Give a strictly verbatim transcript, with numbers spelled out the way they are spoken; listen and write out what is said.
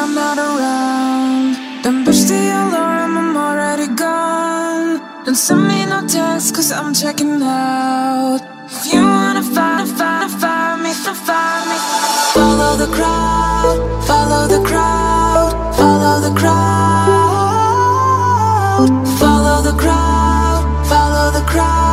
I'm not around. Don't push the alarm, I'm already gone. Don't send me no text, cause I'm checking out. If you wanna find, find, find me, find me. Follow the crowd, follow the crowd, follow the crowd. Follow the crowd, follow the crowd.